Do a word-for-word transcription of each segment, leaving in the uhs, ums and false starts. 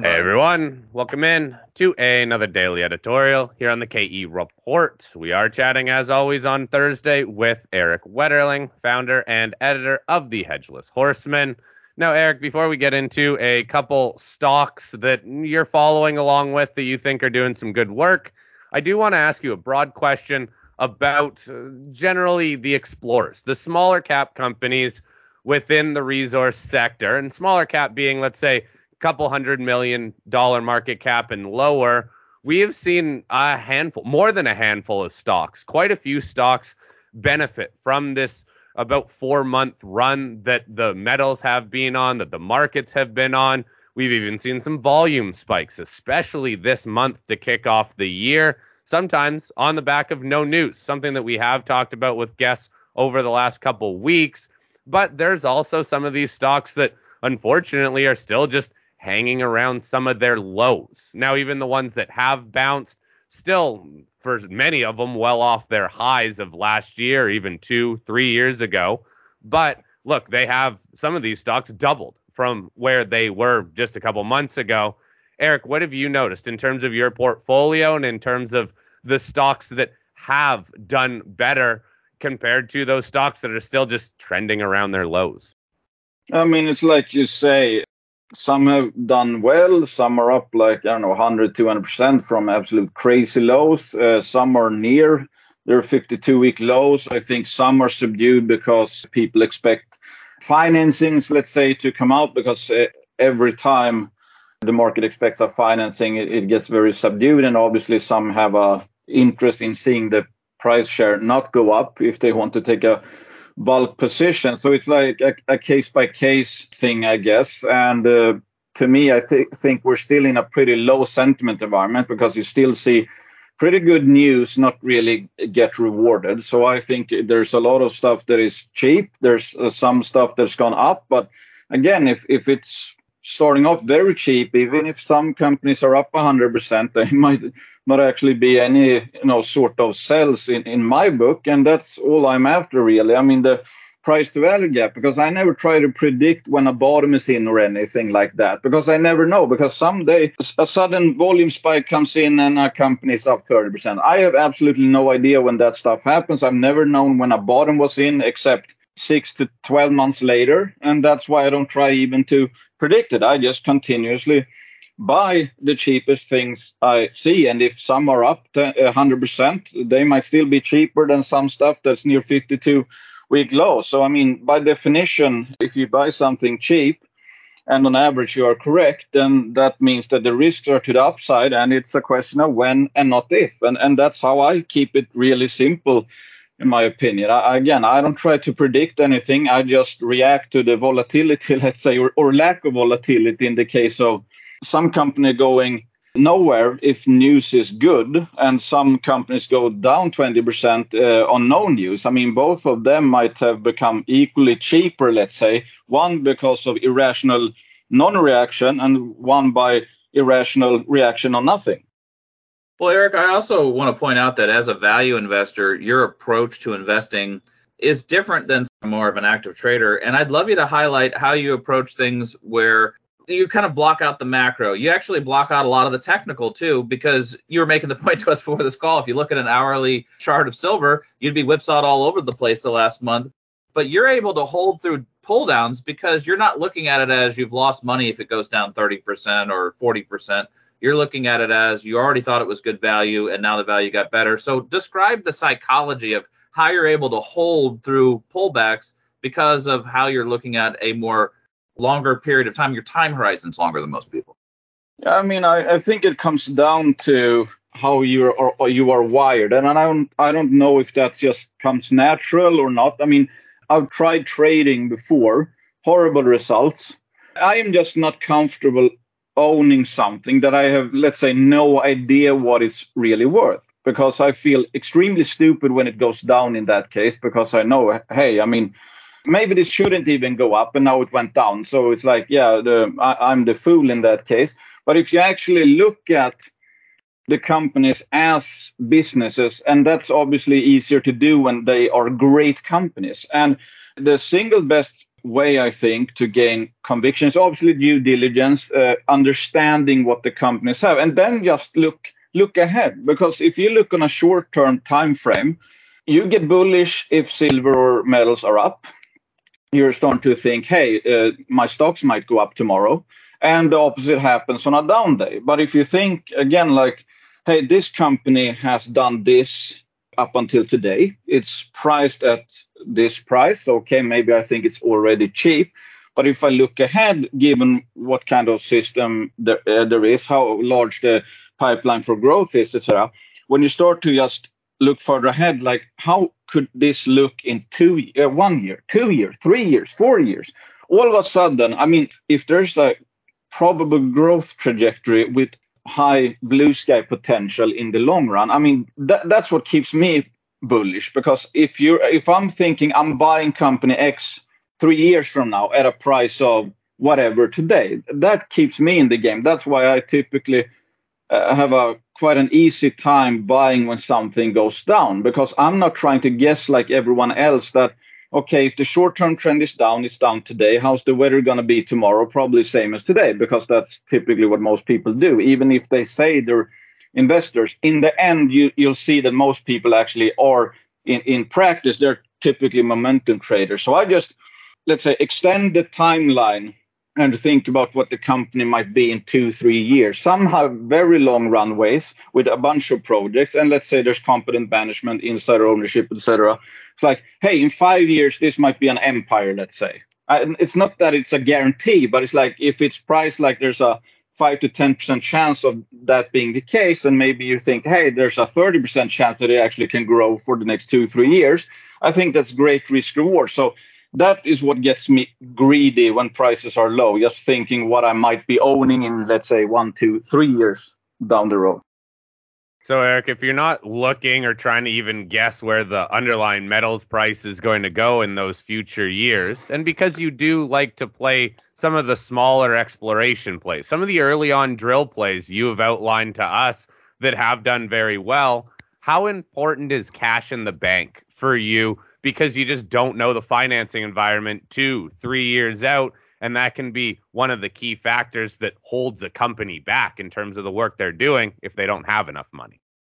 Hey everyone, welcome in to another daily editorial here on the K E Report. We are chatting as always on Thursday with Eric Wetterling, founder and editor of the Hedgeless Horseman. Now, Eric, before we get into a couple stocks that you're following along with that you think are doing some good work, I do want to ask you a broad question about uh, generally the explorers, the smaller cap companies within the resource sector, and smaller cap being, let's say, couple hundred million dollar market cap and lower, we have seen a handful, more than a handful of stocks, quite a few stocks benefit from this about four month run that the metals have been on, that the markets have been on. We've even seen some volume spikes, especially this month to kick off the year, sometimes on the back of no news, something that we have talked about with guests over the last couple weeks. But there's also some of these stocks that unfortunately are still just hanging around some of their lows. Now, even the ones that have bounced, still, for many of them, well off their highs of last year, even two, three years ago. But look, they have, some of these stocks doubled from where they were just a couple months ago. Eric, what have you noticed in terms of your portfolio and in terms of the stocks that have done better compared to those stocks that are still just trending around their lows? I mean, it's like you say, some have done well, some are up like, I don't know, one hundred, two hundred percent from absolute crazy lows. Uh, some are near their fifty-two week lows. I think some are subdued because people expect financings, let's say, to come out because uh, every time the market expects a financing, it, it gets very subdued. And obviously some have a interest in seeing the price share not go up if they want to take a bulk position. So it's like a, a case by case thing, I guess. And uh, to me, I th- think we're still in a pretty low sentiment environment because you still see pretty good news not really get rewarded. So I think there's a lot of stuff that is cheap. There's uh, some stuff that's gone up. But again, if, if it's starting off very cheap, even if some companies are up one hundred percent, they might not actually be any, you know, sort of sells in, in my book. And that's all I'm after, really. I mean, the price to value gap, because I never try to predict when a bottom is in or anything like that, because I never know, because someday a sudden volume spike comes in and a company is up thirty percent. I have absolutely no idea when that stuff happens. I've never known when a bottom was in except six to twelve months later. And that's why I don't try even to predict it. I just continuously buy the cheapest things I see. And if some are up to one hundred percent, they might still be cheaper than some stuff that's near fifty-two week low. So, I mean, by definition, if you buy something cheap and on average you are correct, then that means that the risks are to the upside. And it's a question of when and not if. And, and that's how I keep it really simple, in my opinion. I, again, I don't try to predict anything. I just react to the volatility, let's say, or, or lack of volatility in the case of some company going nowhere if news is good, and some companies go down twenty percent uh, on no news. I mean, both of them might have become equally cheaper, let's say, one because of irrational non-reaction and one by irrational reaction on nothing. Well, Eric, I also want to point out that as a value investor, your approach to investing is different than more of an active trader. And I'd love you to highlight how you approach things where you kind of block out the macro. You actually block out a lot of the technical too, because you were making the point to us before this call. If you look at an hourly chart of silver, you'd be whipsawed all over the place the last month. But you're able to hold through pull downs because you're not looking at it as you've lost money if it goes down thirty percent or forty percent. You're looking at it as you already thought it was good value and now the value got better. So describe the psychology of how you're able to hold through pullbacks because of how you're looking at a more longer period of time. Your time horizon's longer than most people. I mean, I, I think it comes down to how you are you are wired, and I don't I don't know if that just comes natural or not. I mean, I've tried trading before, horrible results. I am just not comfortable owning something that I have, let's say, no idea what it's really worth, because I feel extremely stupid when it goes down in that case, because I know, hey, I mean, maybe this shouldn't even go up and now it went down. So it's like, yeah, the, I, I'm the fool in that case. But if you actually look at the companies as businesses, and that's obviously easier to do when they are great companies. And the single best way, I think, to gain conviction is obviously due diligence, uh, understanding what the companies have, and then just look look ahead. Because if you look on a short-term time frame, you get bullish if silver or metals are up. You're starting to think, hey, uh, my stocks might go up tomorrow. And the opposite happens on a down day. But if you think, again, like, hey, this company has done this up until today. It's priced at this price. Okay, maybe I think it's already cheap. But if I look ahead, given what kind of system there, uh, there is, how large the pipeline for growth is, et cetera, when you start to just look further ahead, like how could this look in two, uh, one year, two years, three years, four years? All of a sudden, I mean, if there's a probable growth trajectory with high blue sky potential in the long run, I mean, that, that's what keeps me bullish. Because if you're, if I'm thinking I'm buying company X three years from now at a price of whatever today, that keeps me in the game. That's why I typically uh, have a quite an easy time buying when something goes down, because I'm not trying to guess like everyone else that, okay, if the short-term trend is down, it's down today. How's the weather going to be tomorrow? Probably same as today, because that's typically what most people do. Even if they say they're investors, in the end, you, you'll see that most people actually are, in, in practice, they're typically momentum traders. So I just, let's say, extend the timeline and think about what the company might be in two, three years. Some have very long runways with a bunch of projects. And let's say there's competent management, insider ownership, et cetera. It's like, hey, in five years, this might be an empire, let's say. Uh, it's not that it's a guarantee, but it's like if it's priced like there's a five to ten percent chance of that being the case, and maybe you think, hey, there's a thirty percent chance that it actually can grow for the next two, three years. I think that's great risk reward. So that is what gets me greedy when prices are low, just thinking what I might be owning in, let's say, one, two, three years down the road. So, Eric, if you're not looking or trying to even guess where the underlying metals price is going to go in those future years, and because you do like to play some of the smaller exploration plays, some of the early on drill plays you have outlined to us that have done very well, how important is cash in the bank for you? Because you just don't know the financing environment two, three years out. And that can be one of the key factors that holds a company back in terms of the work they're doing if they don't have enough money.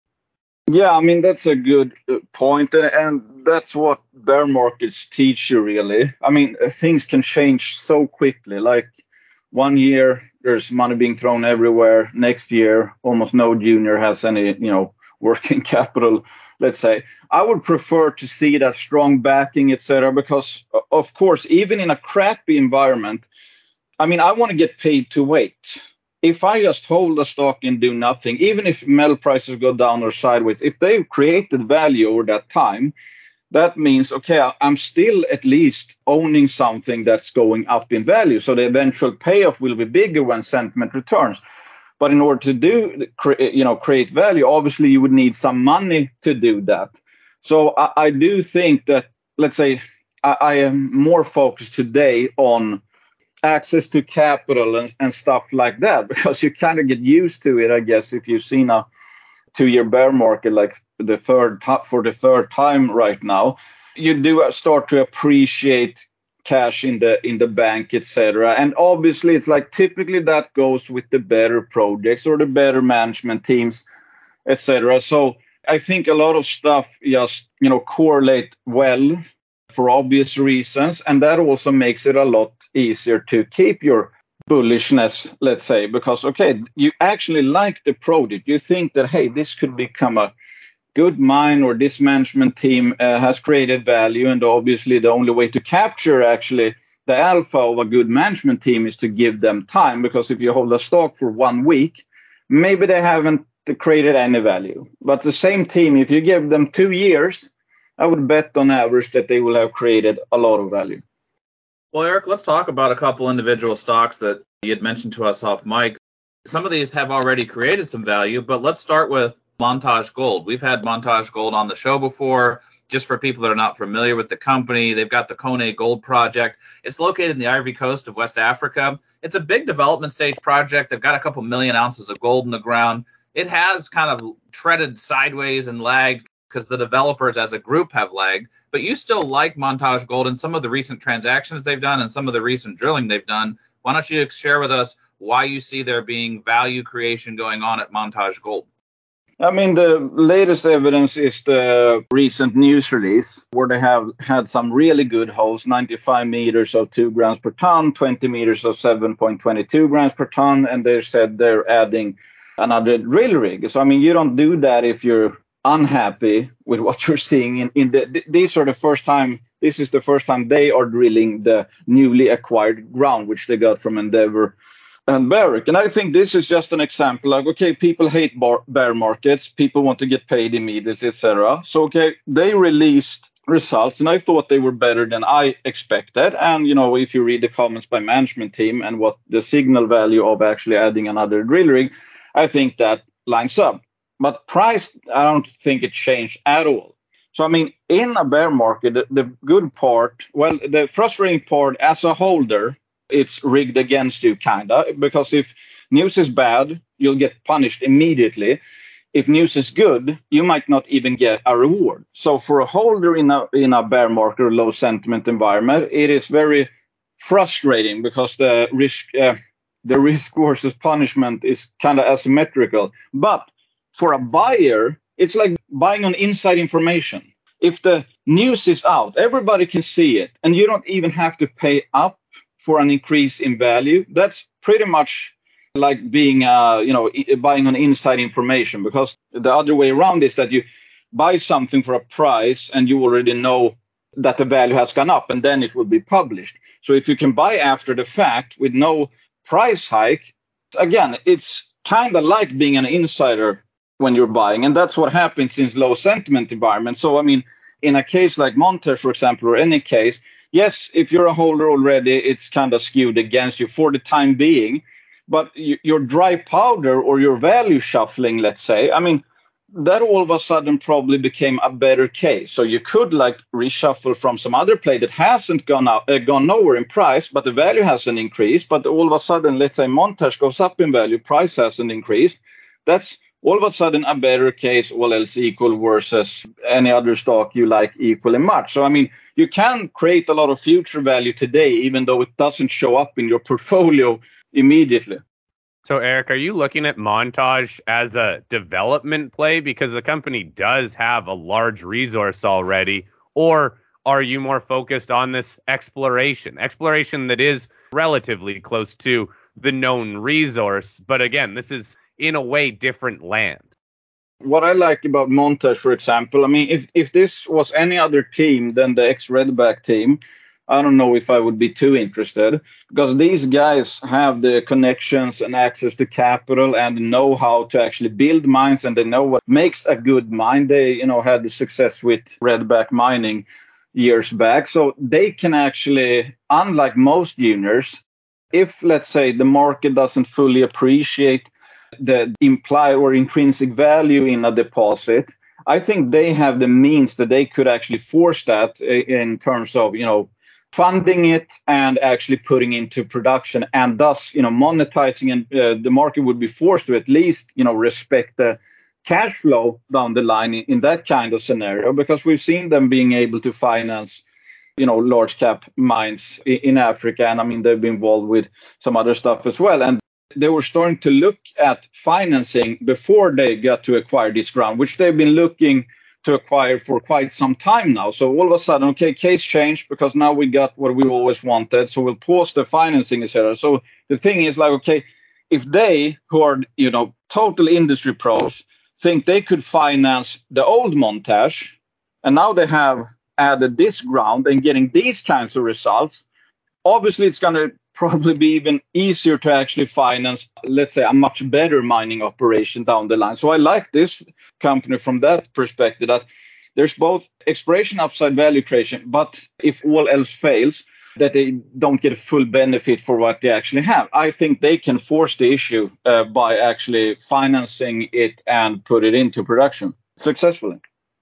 Yeah, I mean, that's a good point. And that's what bear markets teach you, really. I mean, things can change so quickly. Like one year, there's money being thrown everywhere. Next year, almost no junior has any, you know, working capital, let's say. I would prefer to see that strong backing, et cetera, because, of course, even in a crappy environment, I mean, I want to get paid to wait. If I just hold a stock and do nothing, even if metal prices go down or sideways, if they've created value over that time, that means, okay, I'm still at least owning something that's going up in value. So the eventual payoff will be bigger when sentiment returns. But in order to do, you know, create value, obviously you would need some money to do that. So I, I do think that, let's say, I, I am more focused today on access to capital and, and stuff like that, because you kind of get used to it, I guess, if you've seen a two-year bear market like the third for the third time right now, you do start to appreciate cash in the in the bank, et cetera. And obviously, it's like typically that goes with the better projects or the better management teams, et cetera. So I think a lot of stuff just, you know, correlate well for obvious reasons, and that also makes it a lot easier to keep your bullishness, let's say, because okay, you actually like the project. You think that, hey, this could become a good mine, or this management team uh, has created value, and obviously the only way to capture actually the alpha of a good management team is to give them time, because if you hold a stock for one week, maybe they haven't created any value. But the same team, if you give them two years, I would bet on average that they will have created a lot of value. Well, Eric, let's talk about a couple individual stocks that you had mentioned to us off mic. Some of these have already created some value, but let's start with Montage Gold. We've had Montage Gold on the show before. Just for people that are not familiar with the company, they've got the Koné Gold Project. It's located in the Ivory Coast of West Africa. It's a big development stage project. They've got a couple million ounces of gold in the ground. It has kind of treaded sideways and lagged because the developers as a group have lagged, but you still like Montage Gold and some of the recent transactions they've done and some of the recent drilling they've done. Why don't you share with us why you see there being value creation going on at Montage Gold? I mean, the latest evidence is the recent news release where they have had some really good holes, ninety-five meters of two grams per ton, twenty meters of seven point two two grams per ton, and they said they're adding another drill rig. So, I mean, you don't do that if you're unhappy with what you're seeing. In, in the, these are the first time, this is the first time they are drilling the newly acquired ground, which they got from Endeavor and Barrick. And I think this is just an example like, okay, people hate bar- bear markets. People want to get paid immediately, et cetera. So, okay, they released results and I thought they were better than I expected. And, you know, if you read the comments by management team and what the signal value of actually adding another drill rig, I think that lines up. But price, I don't think it changed at all. So, I mean, in a bear market, the, the good part, well, the frustrating part as a holder, it's rigged against you, kind of, because if news is bad, you'll get punished immediately. If news is good, you might not even get a reward. So for a holder in a in a bear market or low sentiment environment, it is very frustrating because the risk uh, the risk versus punishment is kind of asymmetrical. But for a buyer, it's like buying on inside information. If the news is out, everybody can see it, and you don't even have to pay up for an increase in value. That's pretty much like being, uh, you know, buying on inside information, because the other way around is that you buy something for a price and you already know that the value has gone up and then it will be published. So if you can buy after the fact with no price hike, again, it's kind of like being an insider when you're buying. And that's what happens in low sentiment environment. So, I mean, in a case like Montage, for example, or any case, yes, if you're a holder already, it's kind of skewed against you for the time being. But your dry powder or your value shuffling, let's say, I mean, that all of a sudden probably became a better case. So you could like reshuffle from some other play that hasn't gone up, uh, gone nowhere in price, but the value hasn't increased. But all of a sudden, let's say Montage goes up in value, price hasn't increased. That's all of a sudden a better case, all else equal, versus any other stock you like equally much. So, I mean, you can create a lot of future value today, even though it doesn't show up in your portfolio immediately. So, Eric, are you looking at Montage as a development play because the company does have a large resource already, or are you more focused on this exploration, exploration that is relatively close to the known resource? But again, this is in a way different land. What I like about Montage, for example, I mean, if, if this was any other team than the ex-Redback team, I don't know if I would be too interested, because these guys have the connections and access to capital and know how to actually build mines, and they know what makes a good mine. They, you know, had the success with Redback Mining years back. So they can actually, unlike most juniors, if, let's say, the market doesn't fully appreciate the implied or intrinsic value in a deposit, I think they have the means that they could actually force that in terms of, you know, funding it and actually putting into production, and thus, you know, monetizing, and uh, the market would be forced to at least, you know, respect the cash flow down the line in, in that kind of scenario, because we've seen them being able to finance, you know, large cap mines in, in Africa. And I mean, they've been involved with some other stuff as well. And they were starting to look at financing before they got to acquire this ground, which they've been looking to acquire for quite some time now. So all of a sudden, okay, case changed because now we got what we always wanted. So we'll pause the financing, et cetera. So the thing is like, okay, if they, who are, you know, total industry pros, think they could finance the old Montage, and now they have added this ground and getting these kinds of results, obviously it's going to probably be even easier to actually finance, let's say, a much better mining operation down the line. So I like this company from that perspective, that there's both exploration upside, value creation, but if all else fails, that they don't get a full benefit for what they actually have. I think they can force the issue uh, by actually financing it and put it into production successfully.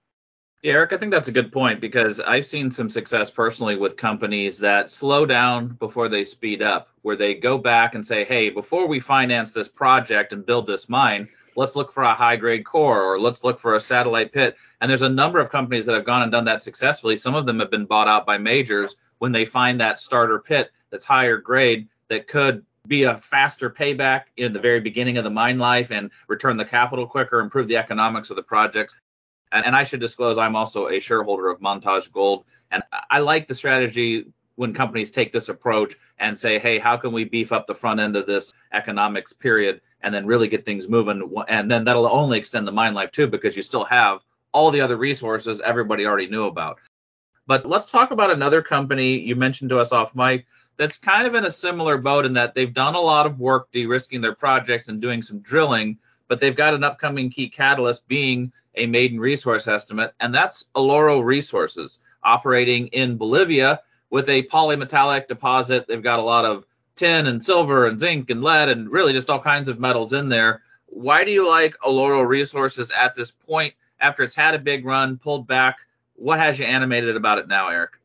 Yeah, Eric, I think that's a good point, because I've seen some success personally with companies that slow down before they speed up, where they go back and say, hey, before we finance this project and build this mine, let's look for a high-grade core, or let's look for a satellite pit. And there's a number of companies that have gone and done that successfully. Some of them have been bought out by majors when they find that starter pit that's higher grade that could be a faster payback in the very beginning of the mine life and return the capital quicker, improve the economics of the projects. And, and I should disclose I'm also a shareholder of Montage Gold. And I like the strategy when companies take this approach and say, hey, how can we beef up the front end of this economics period and then really get things moving? And then that'll only extend the mine life too, because you still have all the other resources everybody already knew about. But let's talk about another company you mentioned to us off mic that's kind of in a similar boat in that they've done a lot of work de-risking their projects and doing some drilling, but they've got an upcoming key catalyst being a maiden resource estimate, and that's Eloro Resources, operating in Bolivia with a polymetallic deposit. They've got a lot of tin and silver and zinc and lead and really just all kinds of metals in there. Why do you like Eloro Resources at this point after it's had a big run, pulled back? What has you animated about it now, Eric?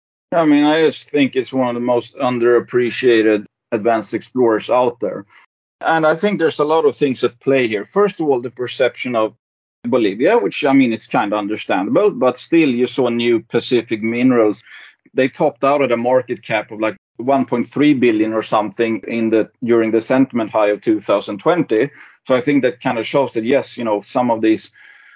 I mean, I just think it's one of the most underappreciated advanced explorers out there. And I think there's a lot of things at play here. First of all, the perception of Bolivia, which, I mean, it's kind of understandable, but still you saw New Pacific Minerals. They topped out at a market cap of like one point three billion or something in the during the sentiment high of two thousand twenty. So I think that kind of shows that, yes, you know, some of these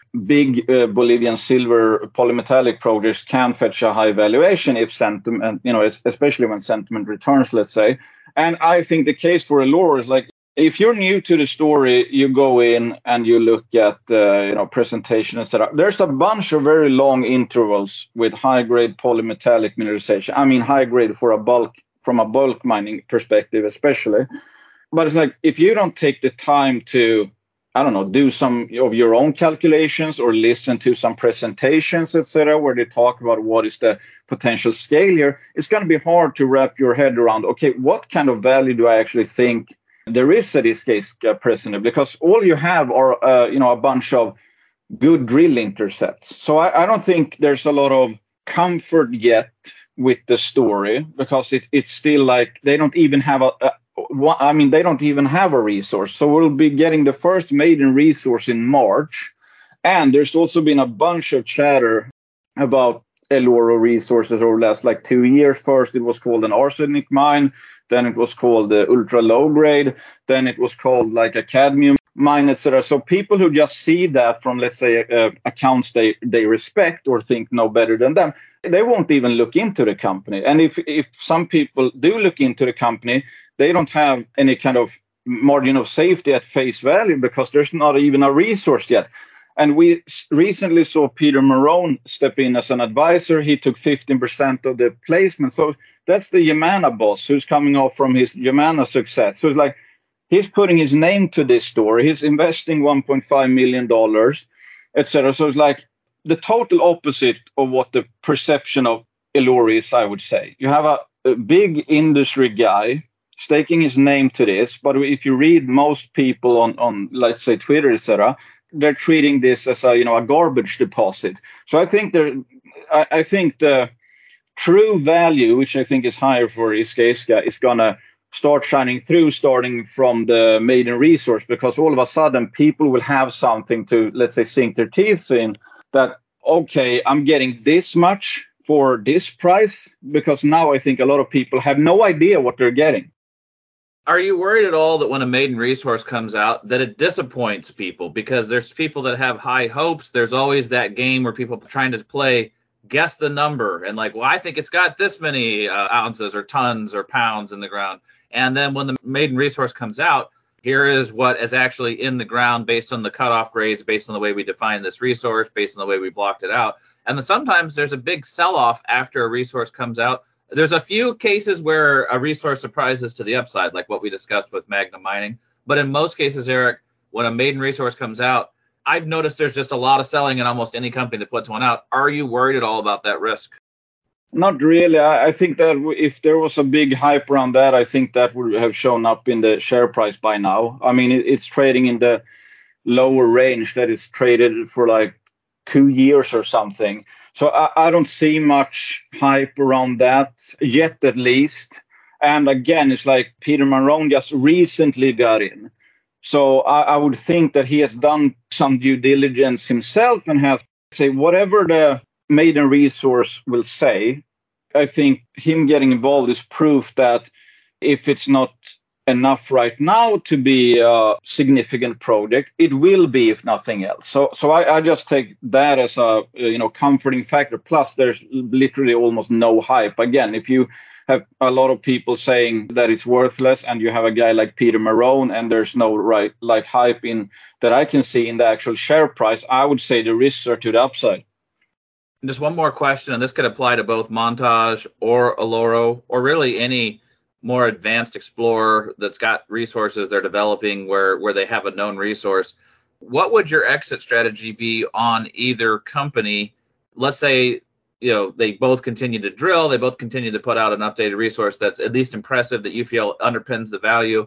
big uh, Bolivian silver polymetallic projects can fetch a high valuation if sentiment, you know, especially when sentiment returns, let's say. And I think the case for Eloro is like, if you're new to the story, you go in and you look at, uh, you know, presentation, et cetera. There's a bunch of very long intervals with high-grade polymetallic mineralization. I mean, high-grade for a bulk, from a bulk mining perspective, especially. But it's like, if you don't take the time to, I don't know, do some of your own calculations or listen to some presentations, et cetera, where they talk about what is the potential scale here, it's going to be hard to wrap your head around, okay, what kind of value do I actually think there is at this case uh, present? Because all you have are, uh, you know, a bunch of good drill intercepts. So I, I don't think there's a lot of comfort yet with the story, because it, it's still like they don't even have a, a I mean, they don't even have a resource. So we'll be getting the first maiden resource in March. And there's also been a bunch of chatter about Eloro Resources over the last like two years. First, it was called an arsenic mine. Then it was called the ultra low grade. Then it was called like a cadmium mine, et cetera. So people who just see that from, let's say, uh, accounts they, they respect or think know better than them, they won't even look into the company. And if if some people do look into the company, they don't have any kind of margin of safety at face value because there's not even a resource yet. And we recently saw Peter Marrone step in as an advisor. He took fifteen percent of the placement. So that's the Yamana boss who's coming off from his Yamana success. So it's like he's putting his name to this story. He's investing one point five million dollars, et cetera. So it's like the total opposite of what the perception of Eloro is, I would say. You have a, a big industry guy staking his name to this, but if you read most people on, on let's say, Twitter, et cetera, they're treating this as a, you know, a garbage deposit. So I think there, I, I think the true value, which I think is higher for Isca Isca, is gonna start shining through, starting from the maiden resource, because all of a sudden people will have something to, let's say, sink their teeth in. That okay, I'm getting this much for this price, because now I think a lot of people have no idea what they're getting. Are you worried at all that when a maiden resource comes out that it disappoints people? Because there's people that have high hopes. There's always that game where people are trying to play guess the number and like, well, I think it's got this many uh, ounces or tons or pounds in the ground. And then when the maiden resource comes out, here is what is actually in the ground based on the cutoff grades, based on the way we define this resource, based on the way we blocked it out. And then sometimes there's a big sell-off after a resource comes out. There's a few cases where a resource surprises to the upside, like what we discussed with Magna Mining. But in most cases, Eric, when a maiden resource comes out, I've noticed there's just a lot of selling in almost any company that puts one out. Are you worried at all about that risk? Not really. I, I think that if there was a big hype around that, I think that would have shown up in the share price by now. I mean, it, it's trading in the lower range that it's traded for like two years or something. So I, I don't see much hype around that yet, at least. And again, it's like Peter Marrone just recently got in. So I, I would think that he has done some due diligence himself and has, say, whatever the maiden resource will say. I think him getting involved is proof that if it's not enough right now to be a significant project, it will be if nothing else. So, so I, I just take that as a you know comforting factor. Plus, there's literally almost no hype. Again, if you have a lot of people saying that it's worthless, and you have a guy like Peter Marone, and there's no right like hype in that I can see in the actual share price, I would say the risks are to the upside. Just one more question, and this could apply to both Montage or Eloro, or really any more advanced explorer that's got resources they're developing where, where they have a known resource. What would your exit strategy be on either company? Let's say, you know, they both continue to drill, they both continue to put out an updated resource that's at least impressive, that you feel underpins the value.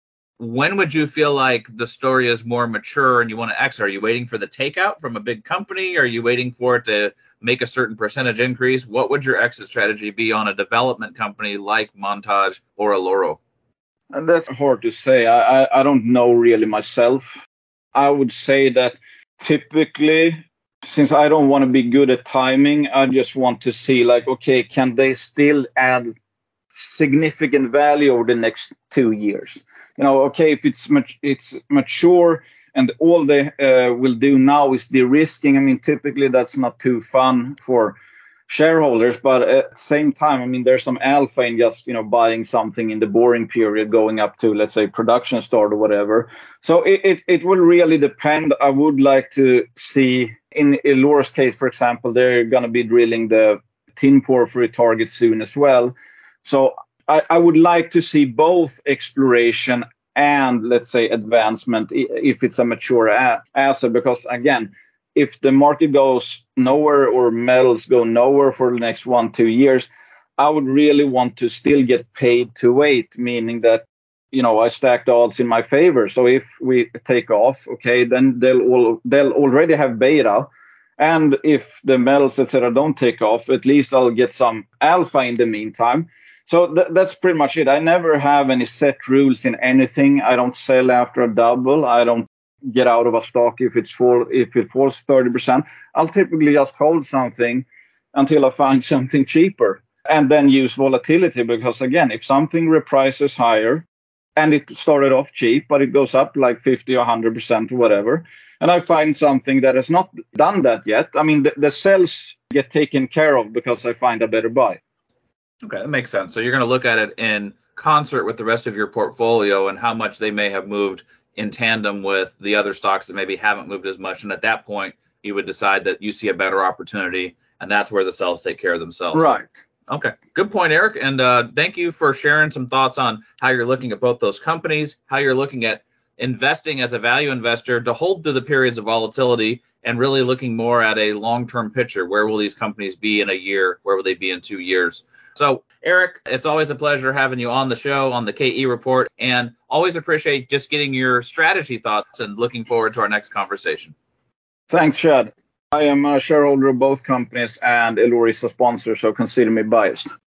When would you feel like the story is more mature and you want to exit? Are you waiting for the takeout from a big company? Are you waiting for it to make a certain percentage increase? What would your exit strategy be on a development company like Montage or Eloro? And that's hard to say. I, I, I don't know really myself. I would say that typically, since I don't want to be good at timing, I just want to see like, okay, can they still add significant value over the next two years? You know, okay, if it's mat- it's mature and all they uh, will do now is de-risking, I mean, typically that's not too fun for shareholders, but at the same time, I mean, there's some alpha in just, you know, buying something in the boring period going up to, let's say, production start or whatever. So it, it, it will really depend. I would like to see, in Eloro's case, for example, they're going to be drilling the tin porphyry target soon as well. So I, I would like to see both exploration and, let's say, advancement if it's a mature a- asset, because again, if the market goes nowhere or metals go nowhere for the next one, two years, I would really want to still get paid to wait, meaning that, you know, I stack the odds in my favor. So if we take off, okay, then they'll all, they'll already have beta. And if the metals, et cetera, don't take off, at least I'll get some alpha in the meantime. So th- that's pretty much it. I never have any set rules in anything. I don't sell after a double. I don't get out of a stock if it's fall if it falls thirty percent. I'll typically just hold something until I find something cheaper, and then use volatility, because again, if something reprices higher and it started off cheap but it goes up like fifty or one hundred percent or whatever, and I find something that has not done that yet, I mean, the, the sales get taken care of because I find a better buy. Okay, that makes sense. So you're going to look at it in concert with the rest of your portfolio and how much they may have moved in tandem with the other stocks that maybe haven't moved as much. And at that point, you would decide that you see a better opportunity, and that's where the sales take care of themselves. Right. Okay, good point, Eric. And uh, thank you for sharing some thoughts on how you're looking at both those companies, how you're looking at investing as a value investor to hold through the periods of volatility, and really looking more at a long-term picture. Where will these companies be in a year? Where will they be in two years? So, Eric, it's always a pleasure having you on the show on the K E Report, and always appreciate just getting your strategy thoughts, and looking forward to our next conversation. Thanks, Chad. I am a shareholder of both companies, and Eloro is a sponsor, so consider me biased.